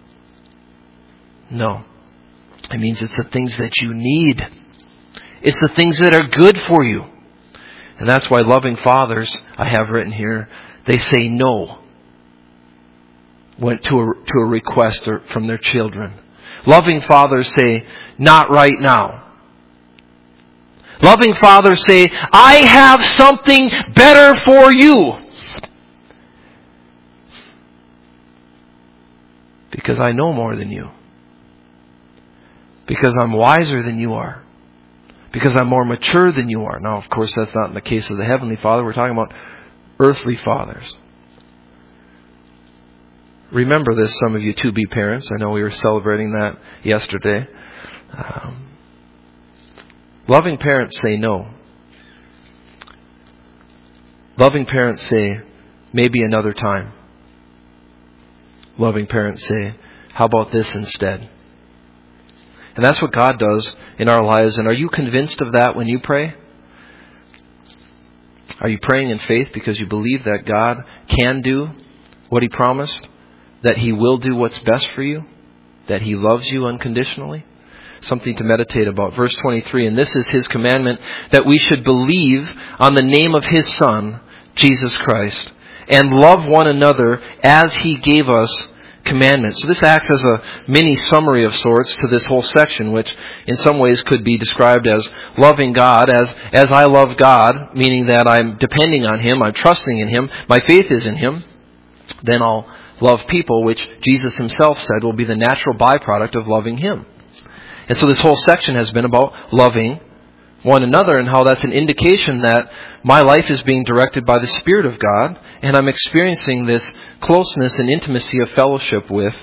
No. It means it's the things that you need. It's the things that are good for you. And that's why loving fathers, I have written here, they say no when to a, to a request from their children. Loving fathers say, not right now. Loving fathers say, I have something better for you. Because I know more than you. Because I'm wiser than you are. Because I'm more mature than you are. Now, of course, that's not in the case of the Heavenly Father. We're talking about earthly fathers. Remember this, some of you to-be parents. I know we were celebrating that yesterday. Um, loving parents say no. Loving parents say, maybe another time. Loving parents say, how about this instead? And that's what God does in our lives. And are you convinced of that when you pray? Are you praying in faith because you believe that God can do what He promised? That He will do what's best for you? That He loves you unconditionally? Something to meditate about. Verse twenty-three, and this is His commandment, that we should believe on the name of His Son, Jesus Christ, and love one another as He gave us commandments. So this acts as a mini summary of sorts to this whole section, which in some ways could be described as loving God as, as I love God, meaning that I'm depending on Him, I'm trusting in Him, my faith is in Him. Then I'll love people, which Jesus Himself said will be the natural byproduct of loving Him. And so this whole section has been about loving one another and how that's an indication that my life is being directed by the Spirit of God and I'm experiencing this closeness and intimacy of fellowship with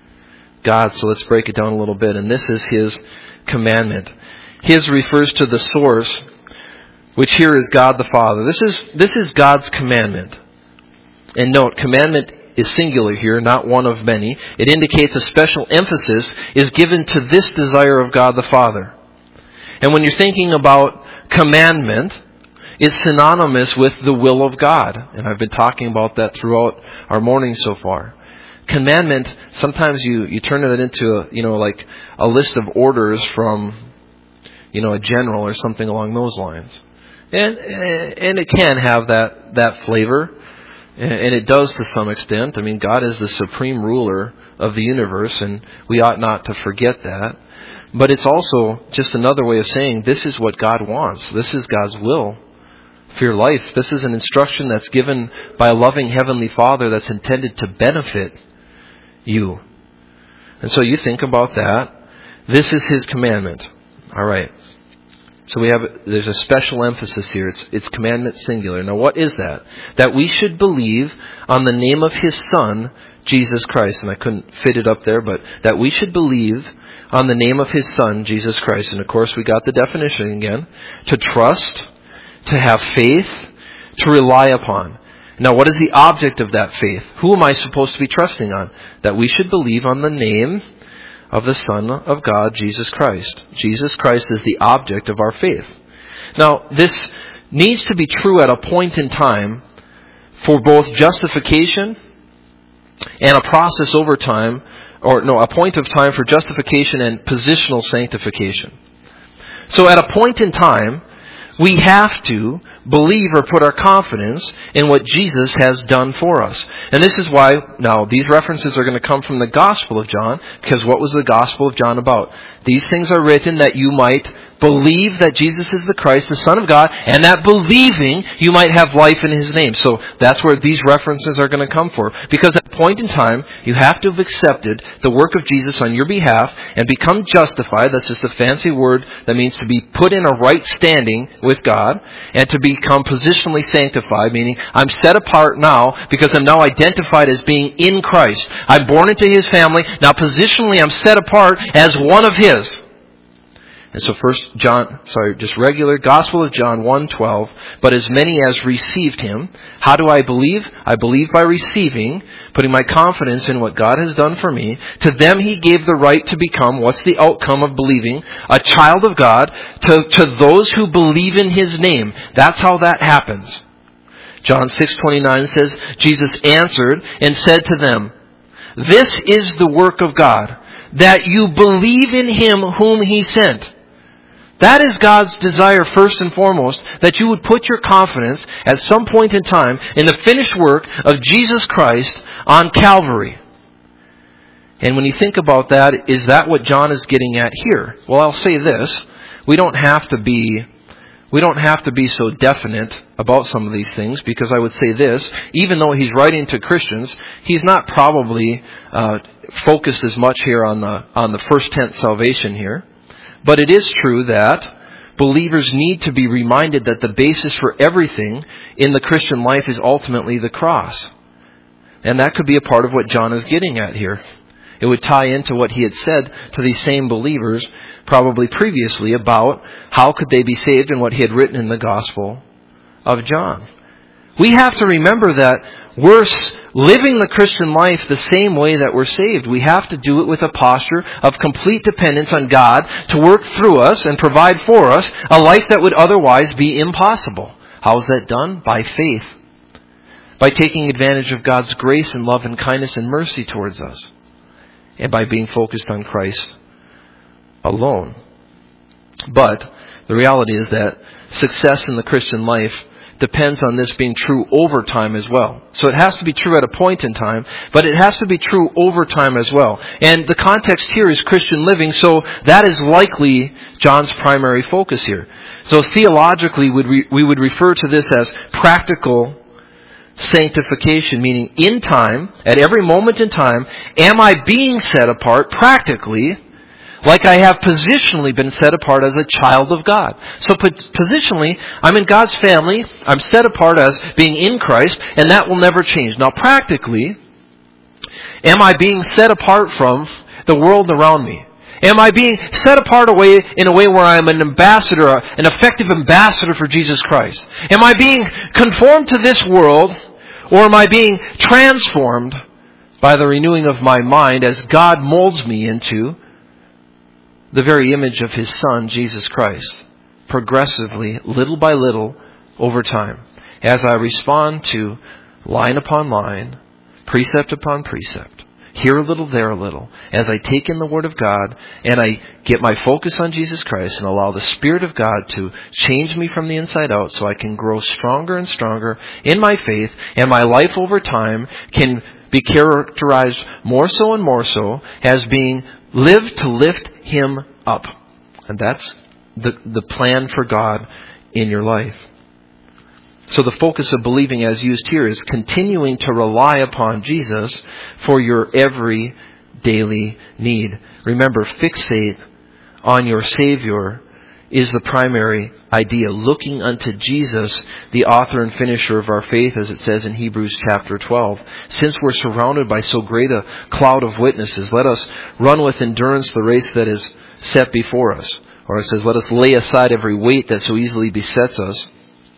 God. So let's break it down a little bit. And this is His commandment. His refers to the source, which here is God the Father. This is, this is God's commandment. And note, commandment is singular here, not one of many. It indicates a special emphasis is given to this desire of God the Father. And when you're thinking about commandment, it's synonymous with the will of God. And I've been talking about that throughout our morning so far. Commandment, sometimes you, you turn it into, a, you know, like a list of orders from, you know, a general or something along those lines. And, and it can have that, that flavor. And it does to some extent. I mean, God is the supreme ruler of the universe, and we ought not to forget that. But it's also just another way of saying this is what God wants. This is God's will for your life. This is an instruction that's given by a loving Heavenly Father that's intended to benefit you. And so you think about that. This is His commandment. All right. So we have, there's a special emphasis here. It's, it's commandment singular. Now what is that? That we should believe on the name of His Son, Jesus Christ. And I couldn't fit it up there, but that we should believe on the name of His Son, Jesus Christ. And of course, we got the definition again. To trust, to have faith, to rely upon. Now, what is the object of that faith? Who am I supposed to be trusting on? That we should believe on the name of the Son of God, Jesus Christ. Jesus Christ is the object of our faith. Now, this needs to be true at a point in time for both justification and a process over time, or no, a point of time for justification and positional sanctification. So at a point in time, we have to believe or put our confidence in what Jesus has done for us. And this is why, now, these references are going to come from the Gospel of John, because what was the Gospel of John about? These things are written that you might believe that Jesus is the Christ, the Son of God, and that believing you might have life in His name. So that's where these references are going to come for. Because at a point in time, you have to have accepted the work of Jesus on your behalf and become justified. That's just a fancy word that means to be put in a right standing with God, and to become positionally sanctified, meaning I'm set apart now because I'm now identified as being in Christ. I'm born into His family. Now positionally I'm set apart as one of His. And so first John, sorry, just regular Gospel of John one twelve, but as many as received Him. How do I believe? I believe by receiving, putting my confidence in what God has done for me. To them He gave the right to become, what's the outcome of believing? A child of God, to, to those who believe in His name. That's how that happens. John six twenty-nine says, Jesus answered and said to them, "This is the work of God, that you believe in Him whom He sent." That is God's desire first and foremost, that you would put your confidence at some point in time in the finished work of Jesus Christ on Calvary. And when you think about that, is that what John is getting at here? Well, I'll say this. We don't have to be, we don't have to be so definite about some of these things, because I would say this, even though he's writing to Christians, he's not probably uh, focused as much here on the on the first tenth salvation here. But it is true that believers need to be reminded that the basis for everything in the Christian life is ultimately the cross. And that could be a part of what John is getting at here. It would tie into what he had said to these same believers probably previously about how could they be saved and what he had written in the Gospel of John. We have to remember that we're living the Christian life the same way that we're saved. We have to do it with a posture of complete dependence on God to work through us and provide for us a life that would otherwise be impossible. How is that done? By faith. By taking advantage of God's grace and love and kindness and mercy towards us. And by being focused on Christ alone. But the reality is that success in the Christian life depends on this being true over time as well. So it has to be true at a point in time, but it has to be true over time as well. And the context here is Christian living, so that is likely John's primary focus here. So theologically, we would refer to this as practical sanctification, meaning in time, at every moment in time, am I being set apart practically like I have positionally been set apart as a child of God. So positionally, I'm in God's family, I'm set apart as being in Christ, and that will never change. Now practically, am I being set apart from the world around me? Am I being set apart away in a way where I am an ambassador, an effective ambassador for Jesus Christ? Am I being conformed to this world, or am I being transformed by the renewing of my mind as God molds me into the very image of His Son, Jesus Christ, progressively, little by little, over time, as I respond to line upon line, precept upon precept, here a little, there a little, as I take in the Word of God and I get my focus on Jesus Christ and allow the Spirit of God to change me from the inside out so I can grow stronger and stronger in my faith, and my life over time can be characterized more so and more so as being lived to lift Him up. And that's the, the plan for God in your life. So the focus of believing as used here is continuing to rely upon Jesus for your every daily need. Remember, fixate on your Savior is the primary idea, looking unto Jesus, the author and finisher of our faith, as it says in Hebrews chapter twelve. Since we're surrounded by so great a cloud of witnesses, let us run with endurance the race that is set before us. Or it says, let us lay aside every weight that so easily besets us.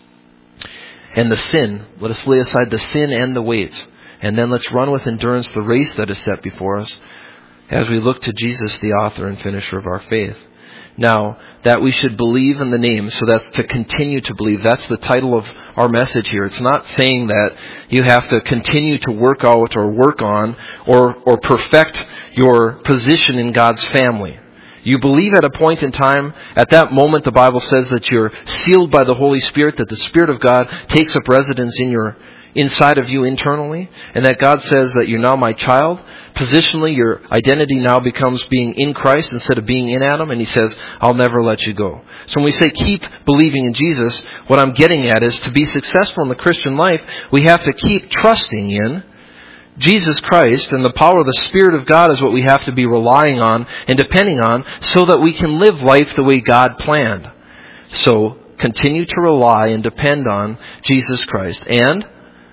And the sin, let us lay aside the sin and the weight. And then let's run with endurance the race that is set before us, as we look to Jesus, the author and finisher of our faith. Now, that we should believe in the name, so that's to continue to believe. That's the title of our message here. It's not saying that you have to continue to work out or work on or, or perfect your position in God's family. You believe at a point in time, at that moment the Bible says that you're sealed by the Holy Spirit, that the Spirit of God takes up residence in your inside of you internally, and that God says that you're now my child. Positionally, your identity now becomes being in Christ instead of being in Adam, and He says, I'll never let you go. So when we say keep believing in Jesus, what I'm getting at is to be successful in the Christian life, we have to keep trusting in Jesus Christ, and the power of the Spirit of God is what we have to be relying on and depending on so that we can live life the way God planned. So continue to rely and depend on Jesus Christ. And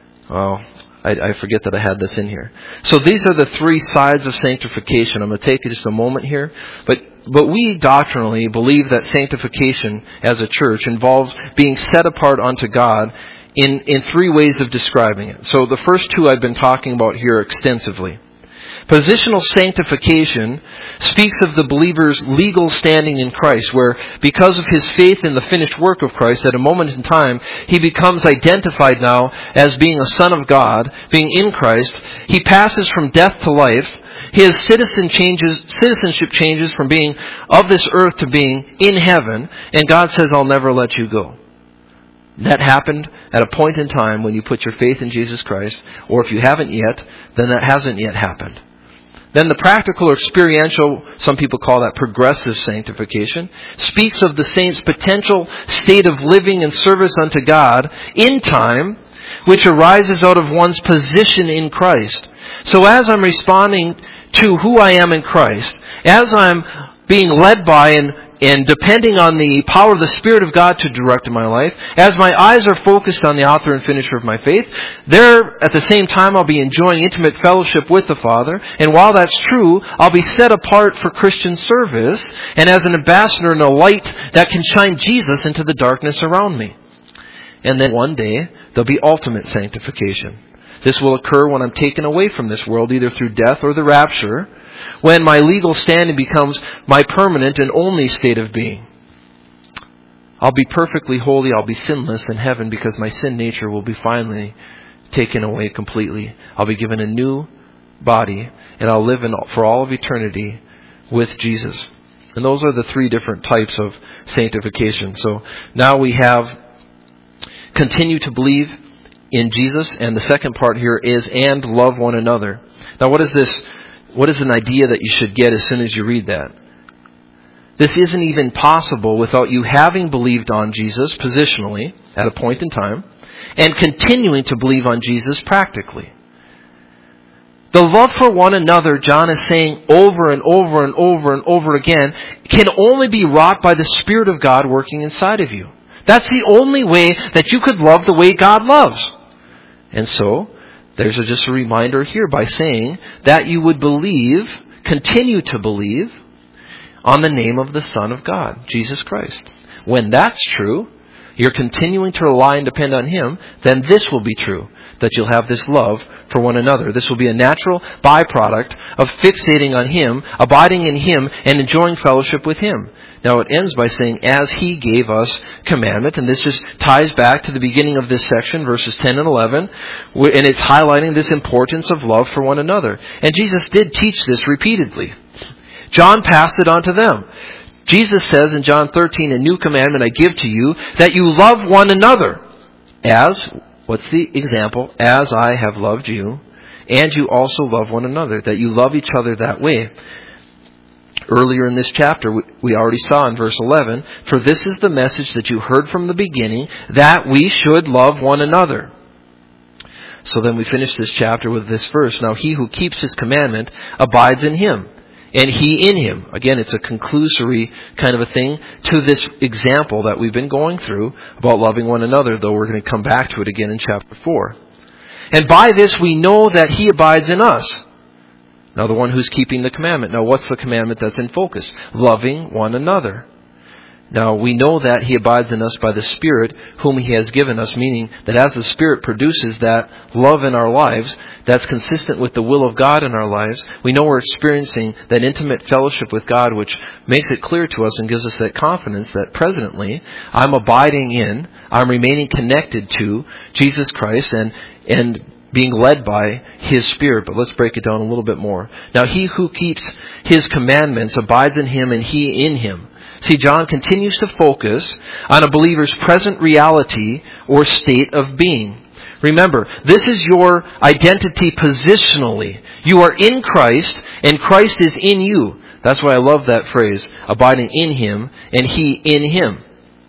Oh, I, I forget that I had this in here. So these are the three sides of sanctification. I'm going to take just a moment here. But but we doctrinally believe that sanctification as a church involves being set apart unto God in, in three ways of describing it. So the first two I've been talking about here extensively. Positional sanctification speaks of the believer's legal standing in Christ, where because of his faith in the finished work of Christ, at a moment in time, he becomes identified now as being a son of God, being in Christ. He passes from death to life. His citizen changes, citizenship changes from being of this earth to being in heaven, and God says, I'll never let you go. That happened at a point in time when you put your faith in Jesus Christ, or if you haven't yet, then that hasn't yet happened. Then the practical or experiential, some people call that progressive sanctification, speaks of the saint's potential state of living and service unto God in time, which arises out of one's position in Christ. So as I'm responding to who I am in Christ, as I'm being led by and And depending on the power of the Spirit of God to direct my life, as my eyes are focused on the author and finisher of my faith, there, at the same time, I'll be enjoying intimate fellowship with the Father. And while that's true, I'll be set apart for Christian service and as an ambassador and a light that can shine Jesus into the darkness around me. And then one day, there'll be ultimate sanctification. This will occur when I'm taken away from this world, either through death or the rapture, when my legal standing becomes my permanent and only state of being. I'll be perfectly holy, I'll be sinless in heaven because my sin nature will be finally taken away completely. I'll be given a new body, and I'll live in, for all of eternity with Jesus. And those are the three different types of sanctification. So now we have continue to believe in Jesus, and the second part here is and love one another. Now what is this? What is an idea that you should get as soon as you read that? This isn't even possible without you having believed on Jesus positionally at a point in time and continuing to believe on Jesus practically. The love for one another, John is saying over and over and over and over again, can only be wrought by the Spirit of God working inside of you. That's the only way that you could love the way God loves. And so, there's a, just a reminder here by saying that you would believe, continue to believe, on the name of the Son of God, Jesus Christ. When that's true, you're continuing to rely and depend on Him, then this will be true, that you'll have this love for one another. This will be a natural byproduct of fixating on Him, abiding in Him, and enjoying fellowship with Him. Now it ends by saying, as He gave us commandment, and this just ties back to the beginning of this section, verses ten and eleven, and it's highlighting this importance of love for one another. And Jesus did teach this repeatedly. John passed it on to them. Jesus says in John thirteen, a new commandment I give to you, that you love one another. As, what's the example? As I have loved you, and you also love one another, that you love each other that way. Earlier in this chapter, we already saw in verse eleven, for this is the message that you heard from the beginning, that we should love one another. So then we finish this chapter with this verse. Now he who keeps His commandment abides in Him, and He in Him. Again, it's a conclusory kind of a thing to this example that we've been going through about loving one another, though we're going to come back to it again in chapter four. And by this we know that He abides in us. Now, the one who's keeping the commandment. Now, what's the commandment that's in focus? Loving one another. Now, we know that He abides in us by the Spirit whom He has given us, meaning that as the Spirit produces that love in our lives that's consistent with the will of God in our lives, we know we're experiencing that intimate fellowship with God, which makes it clear to us and gives us that confidence that presently I'm abiding in, I'm remaining connected to Jesus Christ and and being led by His Spirit. But let's break it down a little bit more. Now, he who keeps His commandments abides in Him and He in him. See, John continues to focus on a believer's present reality or state of being. Remember, this is your identity positionally. You are in Christ, and Christ is in you. That's why I love that phrase, abiding in Him and He in Him.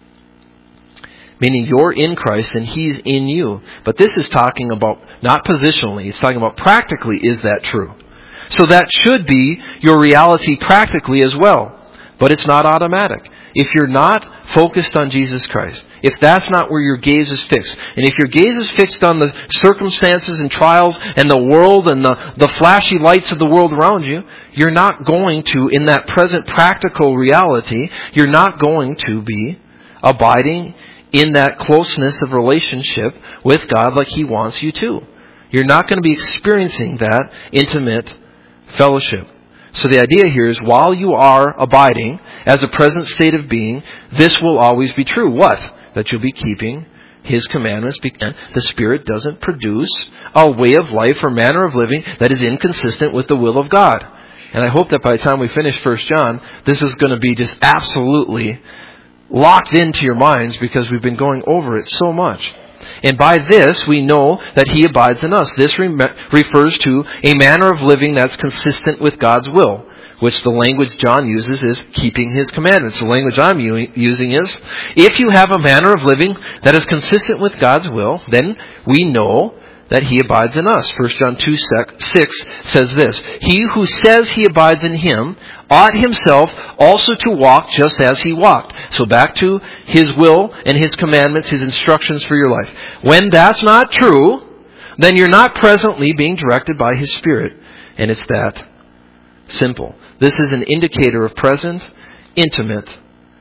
Meaning you're in Christ and He's in you. But this is talking about, not positionally, it's talking about practically, is that true? So that should be your reality practically as well. But it's not automatic. If you're not focused on Jesus Christ, if that's not where your gaze is fixed, and if your gaze is fixed on the circumstances and trials and the world and the, the flashy lights of the world around you, you're not going to, in that present practical reality, you're not going to be abiding in that closeness of relationship with God like He wants you to. You're not going to be experiencing that intimate fellowship. So the idea here is while you are abiding as a present state of being, this will always be true. What? That you'll be keeping His commandments, because the Spirit doesn't produce a way of life or manner of living that is inconsistent with the will of God. And I hope that by the time we finish First John, this is going to be just absolutely locked into your minds because we've been going over it so much. And by this, we know that He abides in us. This re- refers to a manner of living that's consistent with God's will, which the language John uses is keeping His commandments. The language I'm u- using is, if you have a manner of living that is consistent with God's will, then we know that He abides in us. First John two six says this, He who says he abides in Him ought himself also to walk just as He walked. So back to His will and His commandments, His instructions for your life. When that's not true, then you're not presently being directed by His Spirit. And it's that simple. This is an indicator of present, intimate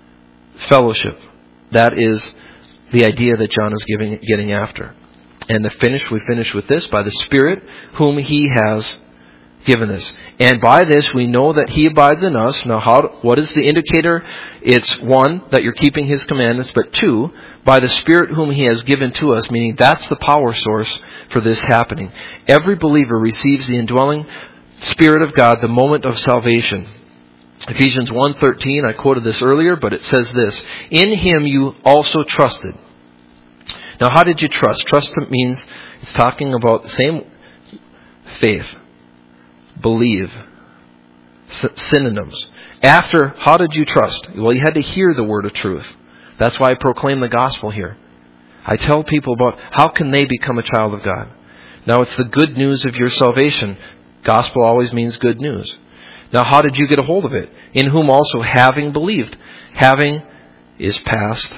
fellowship. That is the idea that John is giving, getting after. And the finish, we finish with this, by the Spirit whom He has given us. And by this we know that He abides in us. Now, how? What is the indicator? It's one, that you're keeping His commandments, but two, by the Spirit whom He has given to us, meaning that's the power source for this happening. Every believer receives the indwelling Spirit of God the moment of salvation. Ephesians one thirteen, I quoted this earlier, but it says this, in Him you also trusted. Now, how did you trust? Trust means it's talking about the same faith, believe, synonyms. After, how did you trust? Well, you had to hear the word of truth. That's why I proclaim the gospel here. I tell people about how can they become a child of God. Now, it's the good news of your salvation. Gospel always means good news. Now, how did you get a hold of it? In whom also having believed. Having is past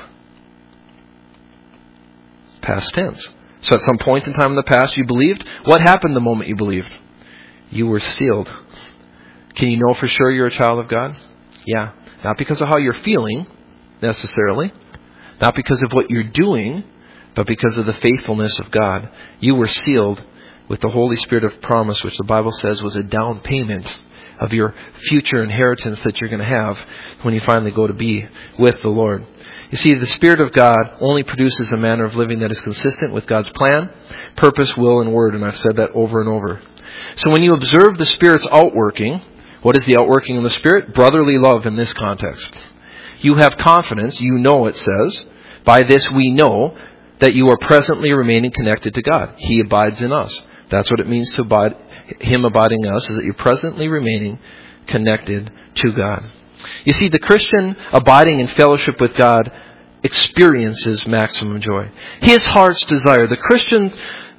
Past tense. So at some point in time in the past you believed. What happened the moment you believed? You were sealed. Can you know for sure you're a child of God? Yeah. Not because of how you're feeling, necessarily. Not because of what you're doing, but because of the faithfulness of God. You were sealed with the Holy Spirit of promise, which the Bible says was a down payment of your future inheritance that you're going to have when you finally go to be with the Lord. You see, the Spirit of God only produces a manner of living that is consistent with God's plan, purpose, will, and word. And I've said that over and over. So when you observe the Spirit's outworking, what is the outworking of the Spirit? Brotherly love in this context. You have confidence, you know it says, by this we know that you are presently remaining connected to God. He abides in us. That's what it means to abide. Him abiding in us is that you're presently remaining connected to God. You see, the Christian abiding in fellowship with God experiences maximum joy. His heart's desire. The Christian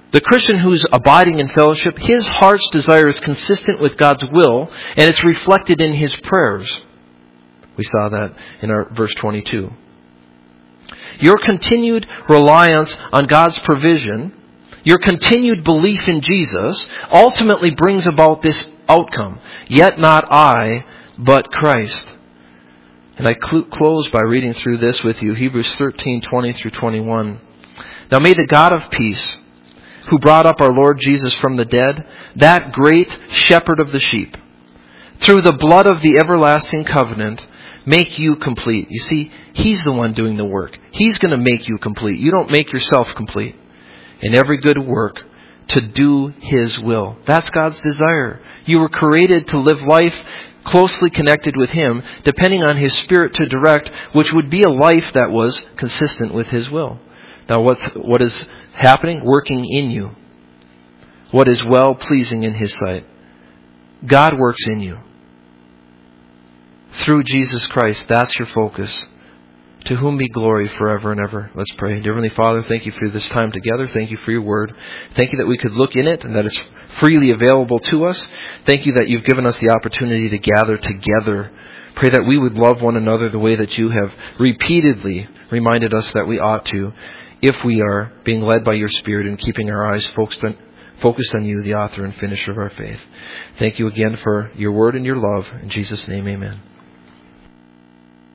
The Christian who's abiding in fellowship, his heart's desire is consistent with God's will, and it's reflected in his prayers. We saw that in our verse twenty-two. Your continued reliance on God's provision, your continued belief in Jesus, ultimately brings about this outcome. Yet not I, but Christ. And I cl- close by reading through this with you, Hebrews thirteen, twenty through twenty-one. Now may the God of peace, who brought up our Lord Jesus from the dead, that great shepherd of the sheep, through the blood of the everlasting covenant, make you complete. You see, He's the one doing the work. He's going to make you complete. You don't make yourself complete. In every good work, to do His will. That's God's desire. You were created to live life closely connected with Him, depending on His Spirit to direct, which would be a life that was consistent with His will. Now, what's, what is happening? Working in you. What is well-pleasing in His sight. God works in you. Through Jesus Christ, that's your focus. To whom be glory forever and ever. Let's pray. Dear Heavenly Father, thank you for this time together. Thank you for your word. Thank you that we could look in it and that it's freely available to us. Thank you that you've given us the opportunity to gather together. Pray that we would love one another the way that you have repeatedly reminded us that we ought to, if we are being led by your Spirit and keeping our eyes focused on, focused on you, the author and finisher of our faith. Thank you again for your word and your love. In Jesus' name, amen.